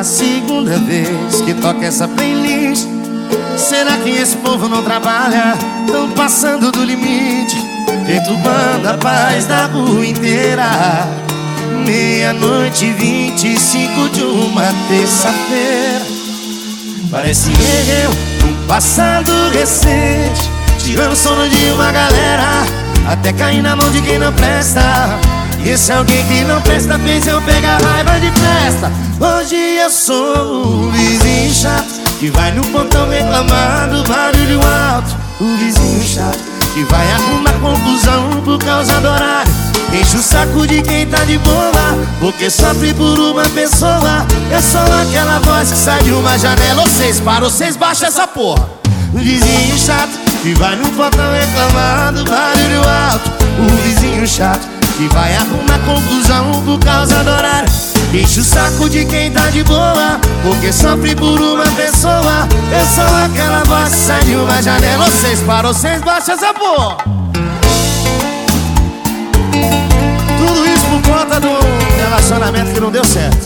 segunda vez que toca essa playlist. Será que esse povo não trabalha? Tão passando do limite, perturbando a paz da rua inteira. 00:25 de uma terça-feira. Parece eu num passado recente, tirando sono de uma galera, até cair na mão de quem não presta. E esse alguém que não presta fez eu pegar raiva de festa. Hoje eu sou o vizinho chato que vai no portão reclamar do barulho alto. O vizinho chato que vai arrumar confusão por causa do horário. Enche o saco de quem tá de boa, porque sofre por uma pessoa. Eu sou aquela voz que sai de uma janela. Vocês param, vocês baixam essa porra. O vizinho chato que vai no portão reclamar do barulho alto. O vizinho chato que vai arrumar confusão por causa do horário. Enche o saco de quem tá de boa, porque sofre por uma pessoa. Eu sou aquela voz que sai de uma janela. Vocês param, vocês baixam essa porra. Tudo isso por conta do relacionamento que não deu certo.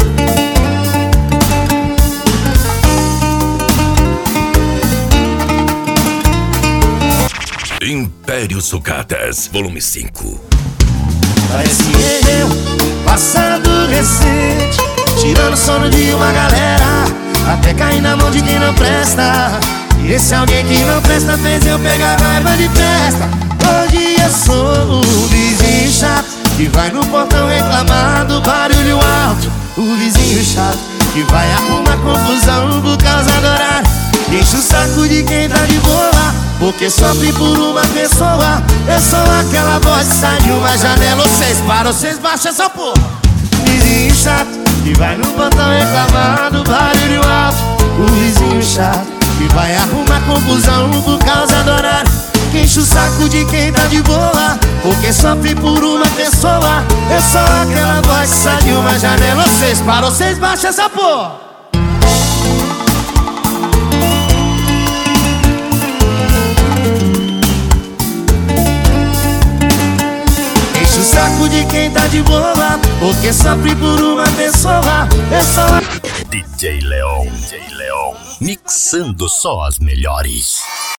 Império Sucatas, volume 5. Parece eu, passado recente, tirando sono de uma galera, até cair na mão de quem não presta. E esse alguém que não presta fez eu pegar raiva de festa. Hoje eu sou o vizinho chato que vai no portão reclamar do barulho alto. O vizinho chato que vai arrumar confusão por causa do horário. Enche o saco de quem tá de boa, porque sofre por uma pessoa. Eu sou aquela voz que sai de uma janela. Vocês param, vocês baixam essa porra. Vizinho chato que vai no portão reclamar do barulho alto. O vizinho chato que vai arrumar confusão por causa do horário. Enche o saco de quem tá de boa, porque sofre por uma pessoa. Eu sou aquela voz que sai de uma janela. Vocês param, vocês baixam essa porra. Enche o saco de quem tá de boa, porque sofre por uma pessoa. Eu sou DJ Leon, mixando só as melhores.